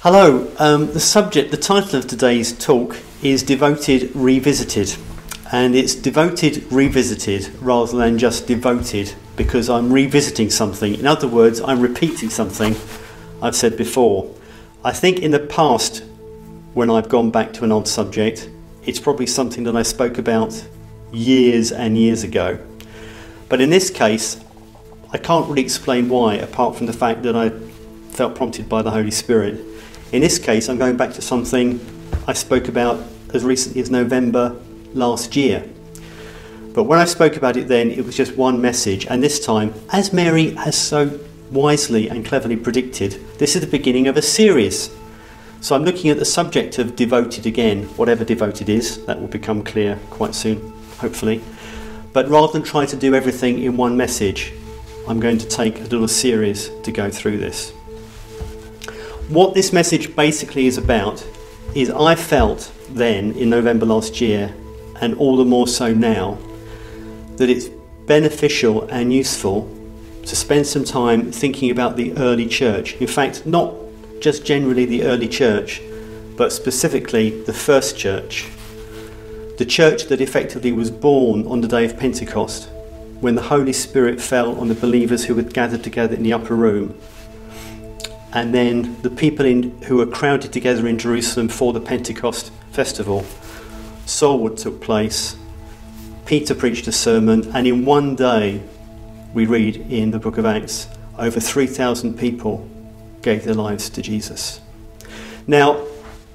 Hello, the title of today's talk is Devoted Revisited, and it's Devoted Revisited rather than just devoted because I'm revisiting something. In other words, I'm repeating something I've said before. I think in the past, when I've gone back to an old subject, it's probably something that I spoke about years and years ago. But in this case, I can't really explain why, apart from the fact that I felt prompted by the Holy Spirit. In this case, I'm going back to something I spoke about as recently as November last year. But when I spoke about it then, it was just one message. And this time, as Mary has so wisely and cleverly predicted, this is the beginning of a series. So I'm looking at the subject of devoted again, whatever devoted is. That will become clear quite soon, hopefully. But rather than try to do everything in one message, I'm going to take a little series to go through this. What this message basically is about is I felt then in November last year, and all the more so now, that it's beneficial and useful to spend some time thinking about the early church. In fact, not just generally the early church, but specifically the first church. The church that effectively was born on the day of Pentecost, when the Holy Spirit fell on the believers who had gathered together in the upper room. And then the people who were crowded together in Jerusalem for the Pentecost festival saw what took place. Peter preached a sermon, and in one day, we read in the book of Acts, over 3,000 people gave their lives to Jesus. Now,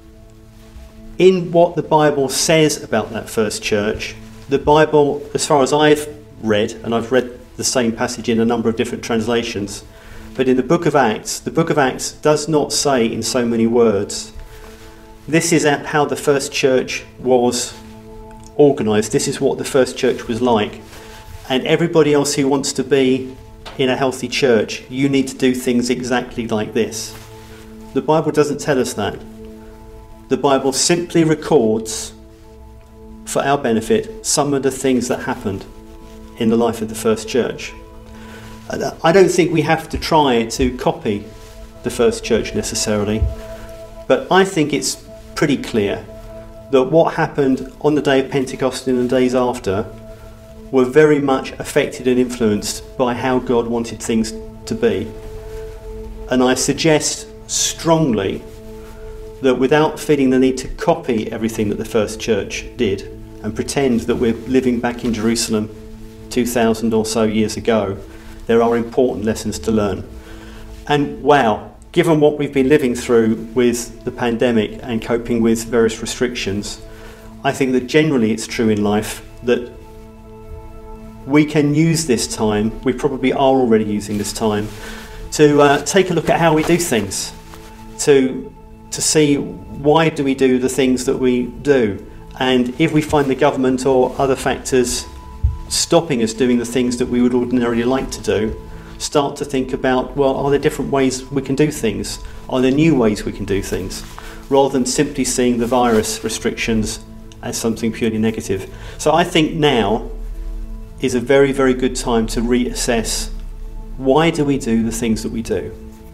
in what the Bible says about that first church, the Bible, as far as I've read, and I've read the same passage in a number of different translations, but in the book of Acts does not say in so many words, this is how the first church was organised, this is what the first church was like, and everybody else who wants to be in a healthy church, you need to do things exactly like this. The Bible doesn't tell us that. The Bible simply records, for our benefit, some of the things that happened in the life of the first church. I don't think we have to try to copy the first church necessarily, but I think it's pretty clear that what happened on the day of Pentecost and the days after were very much affected and influenced by how God wanted things to be. And I suggest strongly that without feeling the need to copy everything that the first church did and pretend that we're living back in Jerusalem 2,000 or so years ago, there are important lessons to learn. And wow, given what we've been living through with the pandemic and coping with various restrictions, I think that generally it's true in life that we can use this time, we probably are already using this time, to take a look at how we do things, to see why do we do the things that we do, and if we find the government or other factors stopping us doing the things that we would ordinarily like to do, start to think about, well, are there different ways we can do things? Are there new ways we can do things? Rather than simply seeing the virus restrictions as something purely negative. So I think now is a very, very good time to reassess, why do we do the things that we do?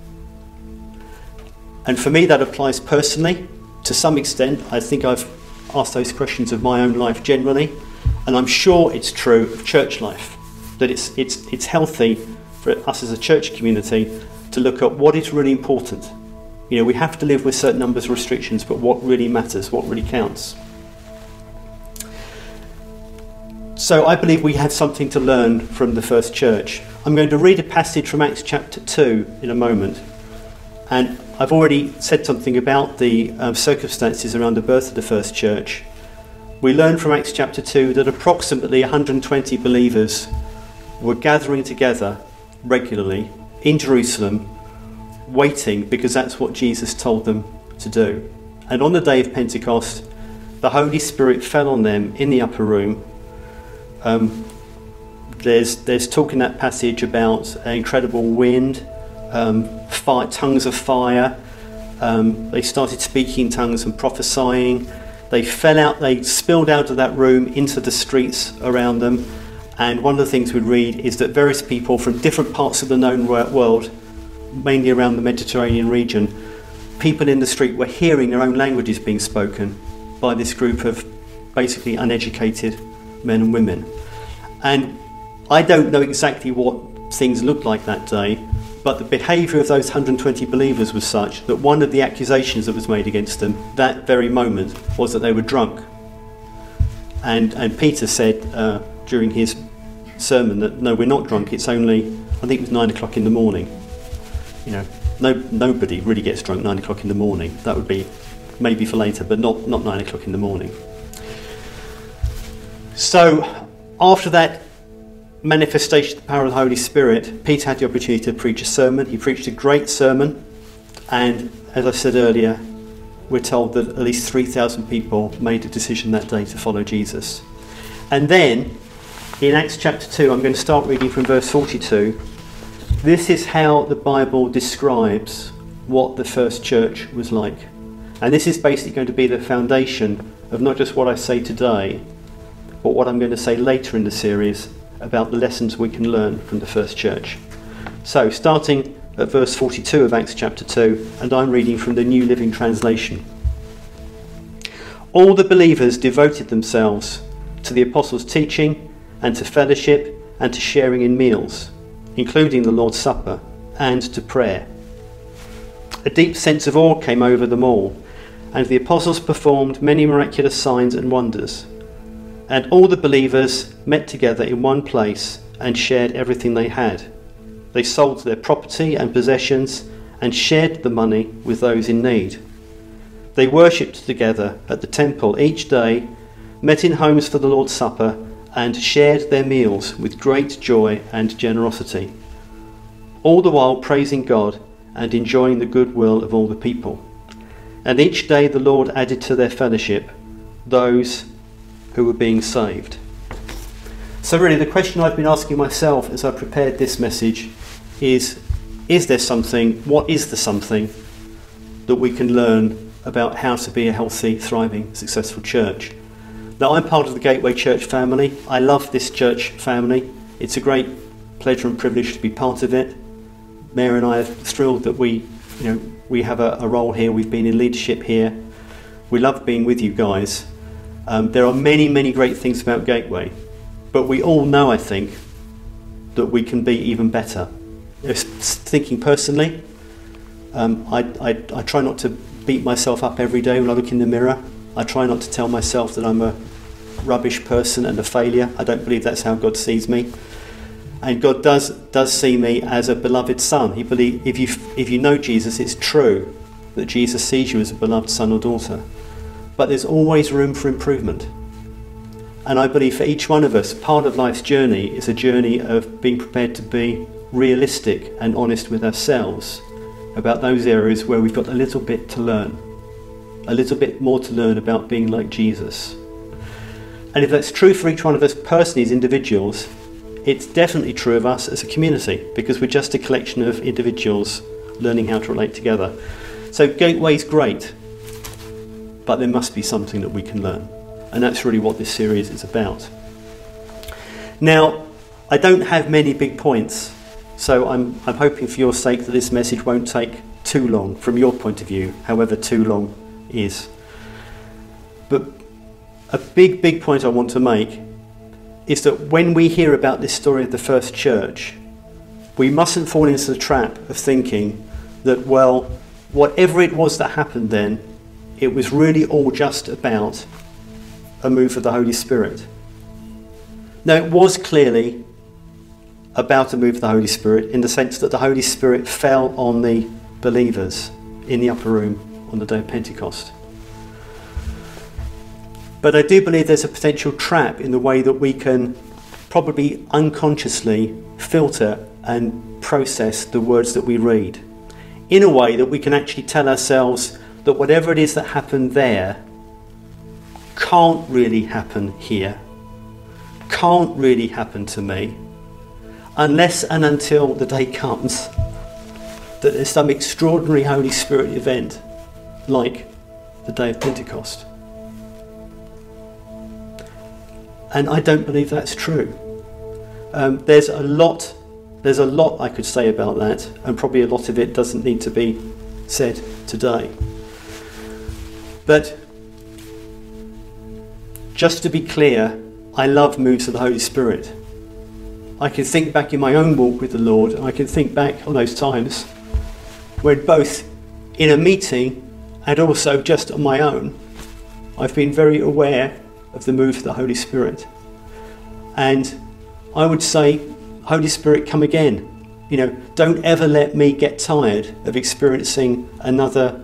And for me that applies personally. To some extent, I think I've asked those questions of my own life generally. And I'm sure it's true of church life, that it's healthy for us as a church community to look at what is really important. You know, we have to live with certain numbers of restrictions, but what really matters, what really counts. So I believe we have something to learn from the first church. I'm going to read a passage from Acts chapter 2 in a moment. And I've already said something about the circumstances around the birth of the first church. We learn from Acts chapter 2 that approximately 120 believers were gathering together regularly in Jerusalem, waiting because that's what Jesus told them to do. And on the day of Pentecost, the Holy Spirit fell on them in the upper room. There's talk in that passage about an incredible wind, tongues of fire. They started speaking in tongues and prophesying. They spilled out of that room into the streets around them. And one of the things we read is that various people from different parts of the known world, mainly around the Mediterranean region, people in the street were hearing their own languages being spoken by this group of basically uneducated men and women. And I don't know exactly what things looked like that day, but the behaviour of those 120 believers was such that one of the accusations that was made against them that very moment was that they were drunk. And Peter said during his sermon that no, we're not drunk, it's only, I think it was 9 o'clock in the morning. You know, nobody really gets drunk 9 o'clock in the morning. That would be maybe for later, but not 9 o'clock in the morning. So after that manifestation of the power of the Holy Spirit, Peter had the opportunity to preach a sermon. He preached a great sermon, and as I said earlier, we're told that at least 3,000 people made a decision that day to follow Jesus. And then in Acts chapter 2, I'm going to start reading from verse 42. This is how the Bible describes what the first church was like. And this is basically going to be the foundation of not just what I say today, but what I'm going to say later in the series about the lessons we can learn from the first church. So, starting at verse 42 of Acts chapter 2, and I'm reading from the New Living Translation. All the believers devoted themselves to the apostles' teaching and to fellowship and to sharing in meals, including the Lord's Supper, and to prayer. A deep sense of awe came over them all, and the apostles performed many miraculous signs and wonders. And all the believers met together in one place and shared everything they had. They sold their property and possessions and shared the money with those in need. They worshipped together at the temple each day, met in homes for the Lord's Supper, and shared their meals with great joy and generosity, all the while praising God and enjoying the goodwill of all the people. And each day the Lord added to their fellowship those who were being saved. So really the question I've been asking myself as I prepared this message is there something, what is the something that we can learn about how to be a healthy, thriving, successful church? Now, I'm part of the Gateway Church family. I love this church family. It's a great pleasure and privilege to be part of it. Mary and I are thrilled that we have a role here. We've been in leadership here. We love being with you guys. There are many, many great things about Gateway, but we all know, I think, that we can be even better. Thinking personally, I try not to beat myself up every day when I look in the mirror. I try not to tell myself that I'm a rubbish person and a failure. I don't believe that's how God sees me. And God does see me as a beloved son. If you know Jesus, it's true that Jesus sees you as a beloved son or daughter. But there's always room for improvement. And I believe for each one of us, part of life's journey is a journey of being prepared to be realistic and honest with ourselves about those areas where we've got a little bit to learn, a little bit more to learn about being like Jesus. And if that's true for each one of us personally as individuals, it's definitely true of us as a community, because we're just a collection of individuals learning how to relate together. So Gateway's great, but there must be something that we can learn. And that's really what this series is about. Now, I don't have many big points, so I'm hoping for your sake that this message won't take too long from your point of view, however too long is. But a big point I want to make is that when we hear about this story of the first church, we mustn't fall into the trap of thinking that, well, whatever it was that happened then, it was really all just about a move of the Holy Spirit. Now, it was clearly about a move of the Holy Spirit in the sense that the Holy Spirit fell on the believers in the upper room on the day of Pentecost. But I do believe there's a potential trap in the way that we can probably unconsciously filter and process the words that we read in a way that we can actually tell ourselves that whatever it is that happened there can't really happen here, can't really happen to me, unless and until the day comes that there's some extraordinary Holy Spirit event like the day of Pentecost. And I don't believe that's true. There's a lot I could say about that, and probably a lot of it doesn't need to be said today. But just to be clear, I love moves of the Holy Spirit. I can think back in my own walk with the Lord, and I can think back on those times when both in a meeting and also just on my own, I've been very aware of the move of the Holy Spirit. And I would say, Holy Spirit, come again. Don't ever let me get tired of experiencing another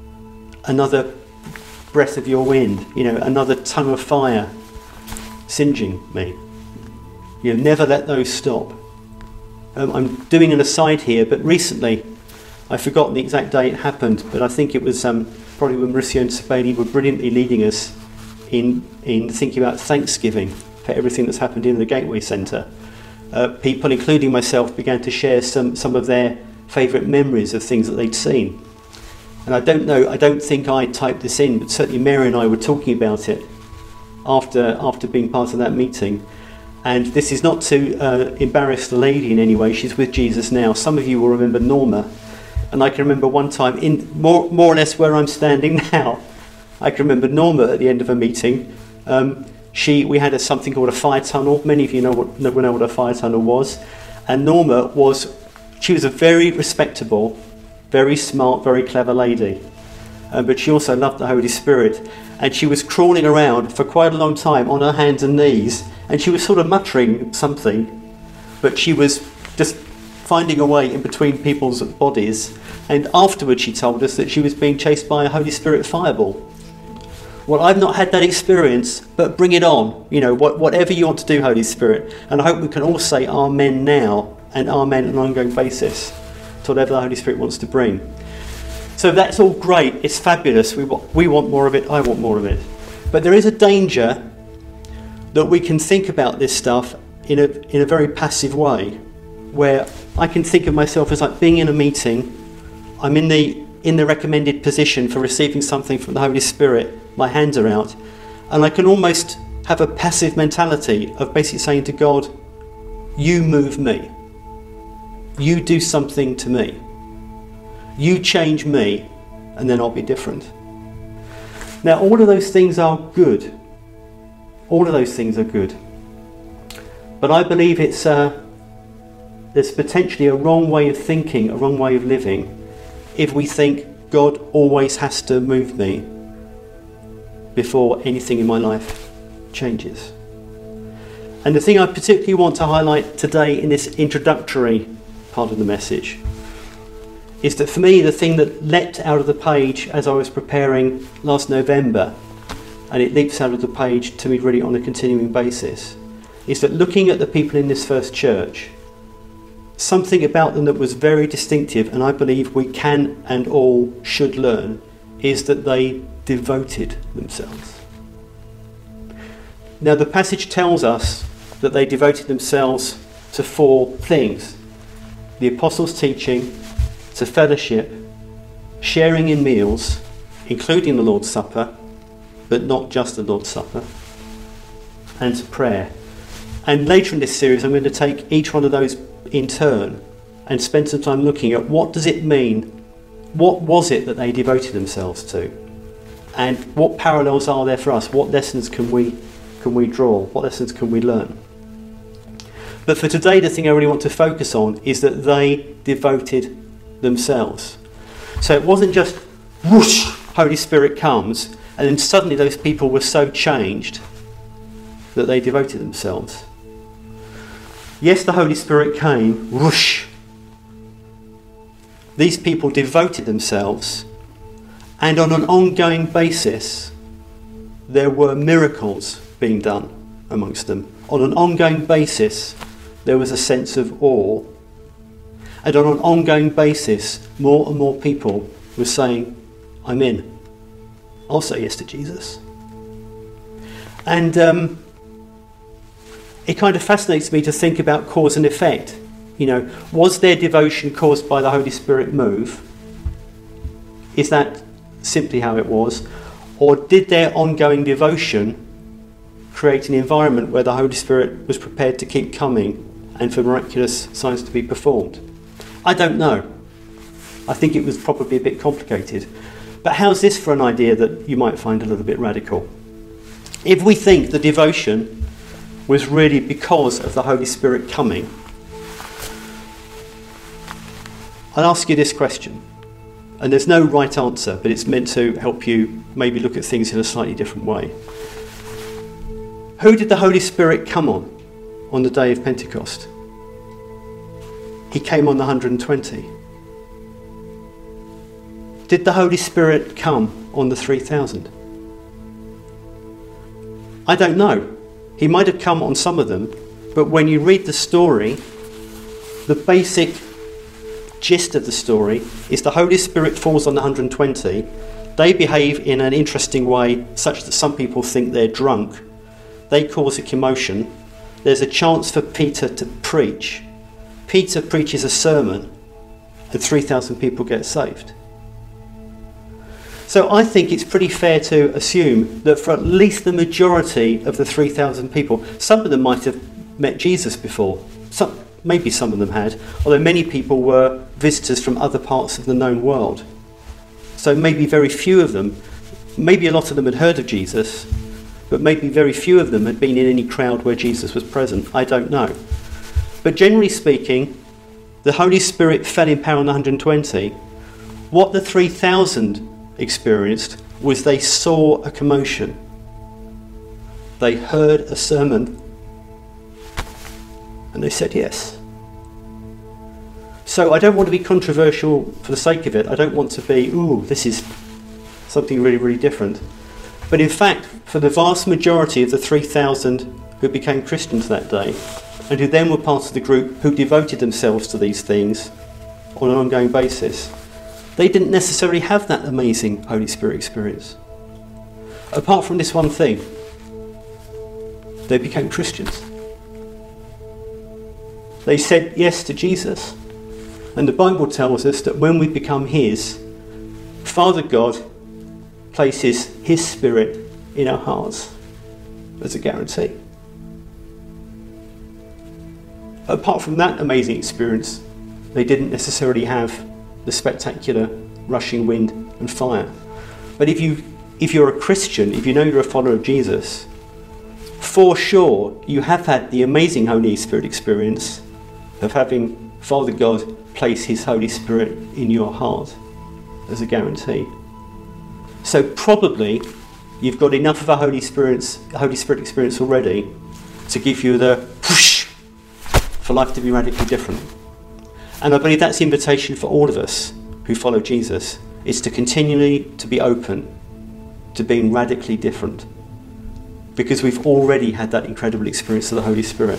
breath of your wind, another tongue of fire singeing me. Never let those stop. I'm doing an aside here, but recently, I've forgotten the exact day it happened, but I think it was probably when Mauricio and Sabine were brilliantly leading us in thinking about Thanksgiving for everything that's happened in the Gateway Centre. People, including myself, began to share some of their favourite memories of things that they'd seen. And I don't think I typed this in, but certainly Mary and I were talking about it after being part of that meeting. And this is not to embarrass the lady in any way. She's with Jesus now. Some of you will remember Norma. And I can remember one time, in more or less where I'm standing now, I can remember Norma at the end of a meeting. We had something called a fire tunnel. Many of you know what a fire tunnel was. And Norma was a very respectable, very smart, very clever lady. But she also loved the Holy Spirit. And she was crawling around for quite a long time on her hands and knees. And she was sort of muttering something. But she was just finding a way in between people's bodies. And afterwards she told us that she was being chased by a Holy Spirit fireball. Well, I've not had that experience, but bring it on. Whatever you want to do, Holy Spirit. And I hope we can all say amen now and amen on an ongoing basis to whatever the Holy Spirit wants to bring. So that's all great. It's fabulous. We want more of it. I want more of it. But there is a danger that we can think about this stuff in a very passive way, where I can think of myself as like being in a meeting. I'm in the recommended position for receiving something from the Holy Spirit. My hands are out, and I can almost have a passive mentality of basically saying to God, you move me, you do something to me, you change me, and then I'll be different. Now all of those things are good. All of those things are good. But I believe there's potentially a wrong way of thinking, a wrong way of living, if we think God always has to move me before anything in my life changes. And the thing I particularly want to highlight today in this introductory part of the message is that for me, the thing that leapt out of the page as I was preparing last November, and it leaps out of the page to me really on a continuing basis, is that looking at the people in this first church, something about them that was very distinctive, and I believe we can and all should learn, is that they devoted themselves. Now the passage tells us that they devoted themselves to 4 things: the apostles' teaching, to fellowship, sharing in meals, including the Lord's Supper, but not just the Lord's Supper, and to prayer. And later in this series I'm going to take each one of those in turn and spend some time looking at what does it mean, what was it that they devoted themselves to, and what parallels are there for us, what lessons can we draw, what lessons can we learn. But for today, the thing I really want to focus on is that they devoted themselves. So it wasn't just whoosh, Holy Spirit comes, and then suddenly those people were so changed that they devoted themselves. Yes, the Holy Spirit came, whoosh. These people devoted themselves, and on an ongoing basis, there were miracles being done amongst them. On an ongoing basis, there was a sense of awe. And on an ongoing basis, more and more people were saying, I'm in. I'll say yes to Jesus. And it kind of fascinates me to think about cause and effect. Was their devotion caused by the Holy Spirit move? Is that simply how it was? Or did their ongoing devotion create an environment where the Holy Spirit was prepared to keep coming and for miraculous signs to be performed? I don't know. I think it was probably a bit complicated. But how's this for an idea that you might find a little bit radical? If we think the devotion was really because of the Holy Spirit coming, I'll ask you this question. And there's no right answer, but it's meant to help you maybe look at things in a slightly different way. Who did the Holy Spirit come on the day of Pentecost? He came on the 120. Did the Holy Spirit come on the 3,000? I don't know. He might have come on some of them, but when you read the story, the basic gist of the story is the Holy Spirit falls on the 120. They behave in an interesting way such that some people think they're drunk. They cause a commotion. There's a chance for Peter to preach. Peter preaches a sermon and 3,000 people get saved. So I think it's pretty fair to assume that for at least the majority of the 3,000 people, some of them might have met Jesus before. Maybe some of them had, although many people were visitors from other parts of the known world. So maybe very few of them, maybe a lot of them had heard of Jesus, but maybe very few of them had been in any crowd where Jesus was present. I don't know. But generally speaking, the Holy Spirit fell in power on the 120. What the 3,000 experienced was they saw a commotion. They heard a sermon and they said yes. So I don't want to be controversial for the sake of it. I don't want to be, this is something really, really different. But in fact, for the vast majority of the 3,000 who became Christians that day, and who then were part of the group who devoted themselves to these things on an ongoing basis, they didn't necessarily have that amazing Holy Spirit experience. Apart from this one thing, they became Christians. They said yes to Jesus. And the Bible tells us that when we become his, Father God places his Spirit in our hearts as a guarantee. Apart from that amazing experience, they didn't necessarily have the spectacular rushing wind and fire. But if you're a Christian, if you know you're a follower of Jesus, for sure you have had the amazing Holy Spirit experience of having Father God place his Holy Spirit in your heart as a guarantee. So probably you've got enough of a Holy Spirit experience already to give you the push for life to be radically different. And I believe that's the invitation for all of us who follow Jesus, is to continually to be open to being radically different, because we've already had that incredible experience of the Holy Spirit.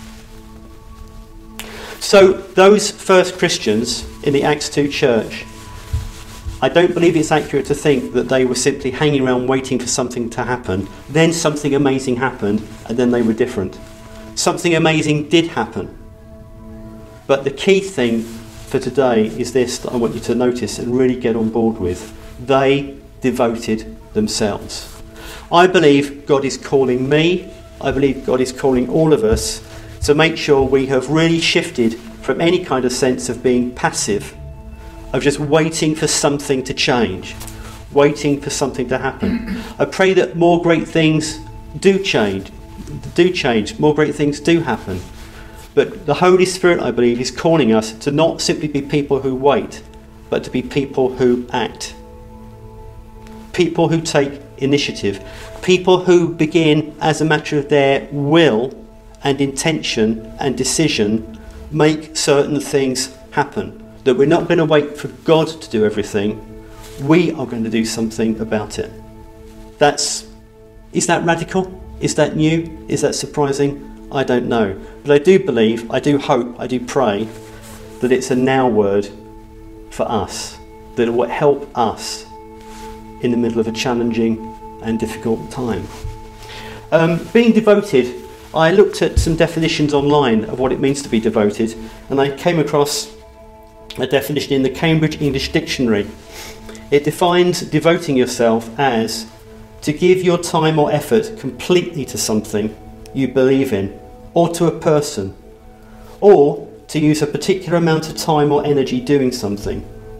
So those first Christians in the Acts 2 church, I don't believe it's accurate to think that they were simply hanging around waiting for something to happen. Then something amazing happened and then they were different. Something amazing did happen. But the key thing for today is this that I want you to notice and really get on board with. They devoted themselves. I believe God is calling me, I believe God is calling all of us to make sure we have really shifted from any kind of sense of being passive, of just waiting for something to change, waiting for something to happen. I pray that more great things do change, more great things do happen. But the Holy Spirit, I believe, is calling us to not simply be people who wait, but to be people who act. People who take initiative. People who begin, as a matter of their will and intention and decision, make certain things happen. That we're not going to wait for God to do everything. We are going to do something about it. Is that radical? Is that new? Is that surprising? I don't know. But I do believe, I do hope, I do pray that it's a now word for us. That it will help us in the middle of a challenging and difficult time. Being devoted, I looked at some definitions online of what it means to be devoted, and I came across a definition in the Cambridge English Dictionary. It defines devoting yourself as to give your time or effort completely to something you believe in, or to a person, or to use a particular amount of time or energy doing something.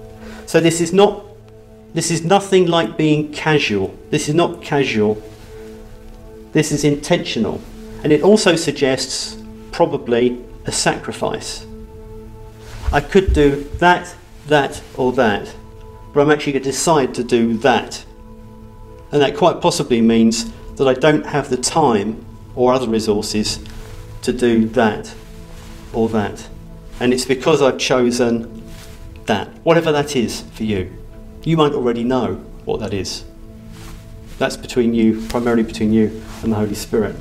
So this is nothing like being casual. This is not casual. This is intentional. And it also suggests probably a sacrifice. I could do that, or that, but I'm actually going to decide to do that. And that quite possibly means that I don't have the time or other resources to do that or that. And it's because I've chosen that, whatever that is for you. You might already know what that is. That's primarily between you and the Holy Spirit.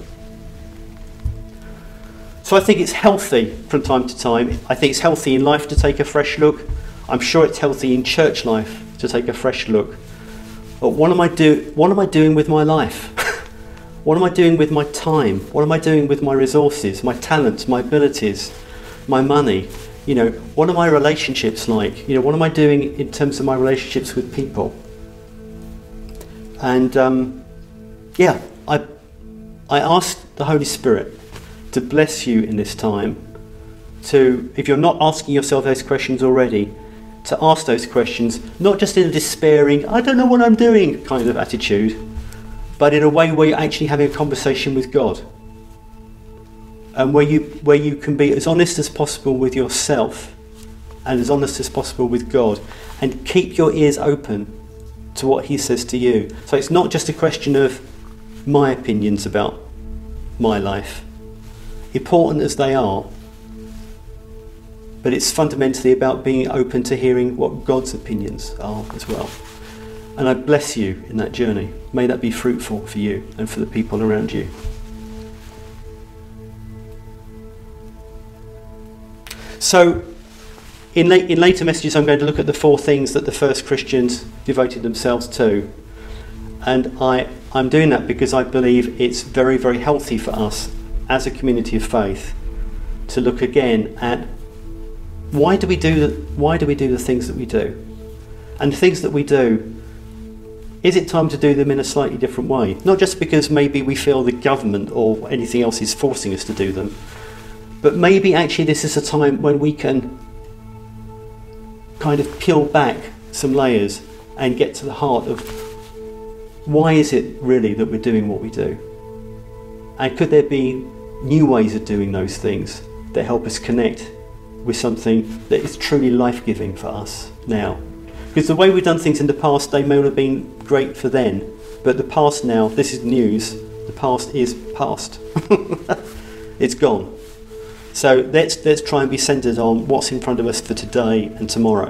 So I think it's healthy from time to time. I think it's healthy in life to take a fresh look. I'm sure it's healthy in church life to take a fresh look. But what am I doing with my life? What am I doing with my time? What am I doing with my resources, my talents, my abilities, my money? What are my relationships like? What am I doing in terms of my relationships with people? And I asked the Holy Spirit to bless you in this time, if you're not asking yourself those questions already, to ask those questions, not just in a despairing, I don't know what I'm doing kind of attitude, but in a way where you're actually having a conversation with God. And where you can be as honest as possible with yourself and as honest as possible with God, and keep your ears open to what he says to you. So it's not just a question of my opinions about my life, important as they are, but it's fundamentally about being open to hearing what God's opinions are as well. And I bless you in that journey. May that be fruitful for you and for the people around you. So, in later messages, I'm going to look at the 4 things that the first Christians devoted themselves to. And I'm doing that because I believe it's very, very healthy for us as a community of faith to look again at why do we do the things that we do? And the things that we do, is it time to do them in a slightly different way? Not just because maybe we feel the government or anything else is forcing us to do them, but maybe actually this is a time when we can kind of peel back some layers and get to the heart of why is it really that we're doing what we do? And could there be new ways of doing those things that help us connect with something that is truly life-giving for us now? Because the way we've done things in the past, they may have been great for then, but the past now, this is news, the past is past. It's gone. So let's try and be centred on what's in front of us for today and tomorrow.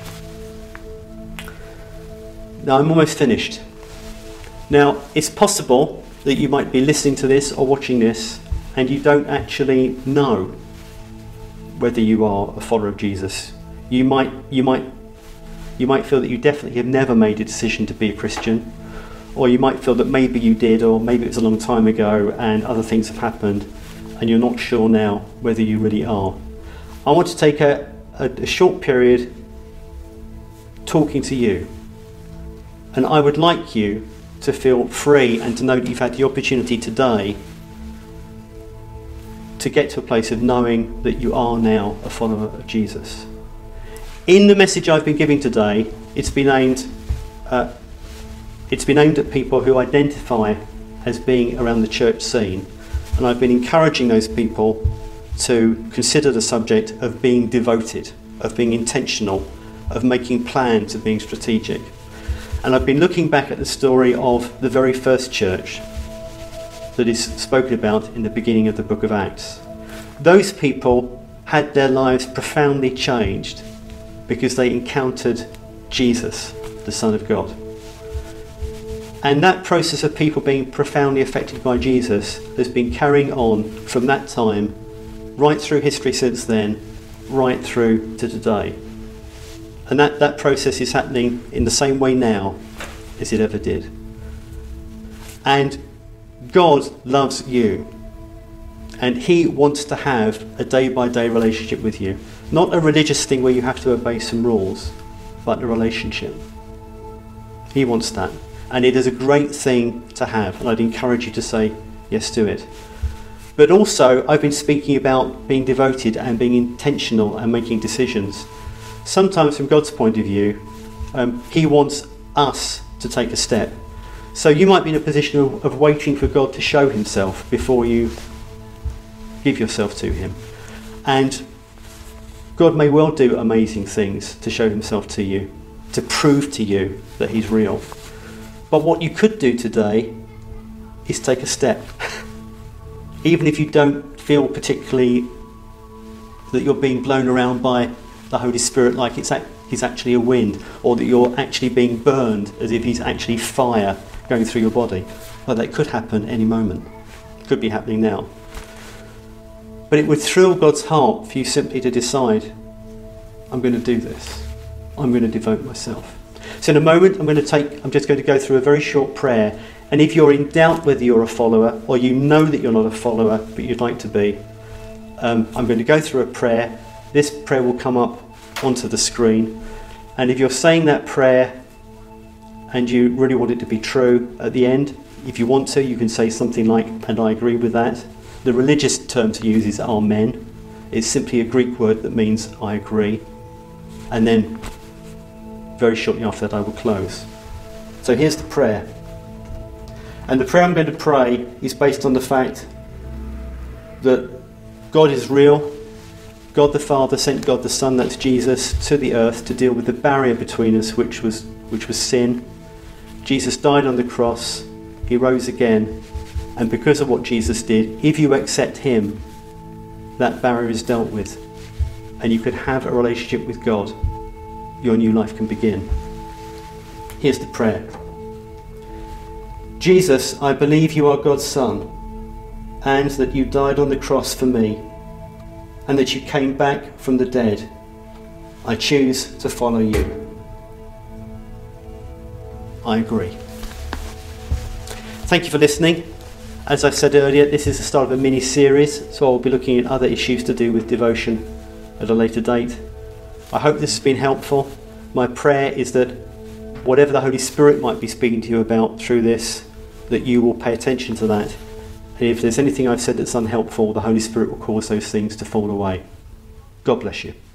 Now I'm almost finished. Now it's possible that you might be listening to this or watching this and you don't actually know whether you are a follower of Jesus. You might feel that you definitely have never made a decision to be a Christian, or you might feel that maybe you did, or maybe it was a long time ago and other things have happened and you're not sure now whether you really are. I want to take a short period talking to you, and I would like you to feel free and to know that you've had the opportunity today to get to a place of knowing that you are now a follower of Jesus. In the message I've been giving today, it's been aimed at people who identify as being around the church scene, and I've been encouraging those people to consider the subject of being devoted, of being intentional, of making plans, of being strategic. And I've been looking back at the story of the very first church that is spoken about in the beginning of the book of Acts. Those people had their lives profoundly changed because they encountered Jesus, the Son of God. And that process of people being profoundly affected by Jesus has been carrying on from that time, right through history since then, right through to today. And that process is happening in the same way now as it ever did. And God loves you, and he wants to have a day-by-day relationship with you. Not a religious thing where you have to obey some rules, but a relationship. He wants that. And it is a great thing to have, and I'd encourage you to say yes to it. But also, I've been speaking about being devoted and being intentional and making decisions. Sometimes from God's point of view, He wants us to take a step. So you might be in a position of waiting for God to show himself before you give yourself to him. And God may well do amazing things to show himself to you, to prove to you that he's real. But what you could do today is take a step. Even if you don't feel particularly that you're being blown around by the Holy Spirit like he's actually a wind, or that you're actually being burned as if he's actually fire going through your body. Well, that could happen any moment. It could be happening now. But it would thrill God's heart for you simply to decide, I'm going to do this. I'm going to devote myself. So in a moment, I'm just going to go through a very short prayer. And if you're in doubt whether you're a follower, or you know that you're not a follower, but you'd like to be, I'm going to go through a prayer. This prayer will come up onto the screen. And if you're saying that prayer and you really want it to be true at the end, if you want to, you can say something like, and I agree with that. The religious term to use is amen. It's simply a Greek word that means I agree. And then very shortly after that I will close. So here's the prayer. And the prayer I'm going to pray is based on the fact that God is real. God the Father sent God the Son, that's Jesus, to the earth to deal with the barrier between us, which was sin. Jesus died on the cross. He rose again. And because of what Jesus did, if you accept him, that barrier is dealt with. And you can have a relationship with God. Your new life can begin. Here's the prayer. Jesus, I believe you are God's Son, and that you died on the cross for me, and that you came back from the dead. I choose to follow you. I agree. Thank you for listening. As I said earlier, this is the start of a mini-series, so I'll be looking at other issues to do with devotion at a later date. I hope this has been helpful. My prayer is that whatever the Holy Spirit might be speaking to you about through this, that you will pay attention to that. And if there's anything I've said that's unhelpful, the Holy Spirit will cause those things to fall away. God bless you.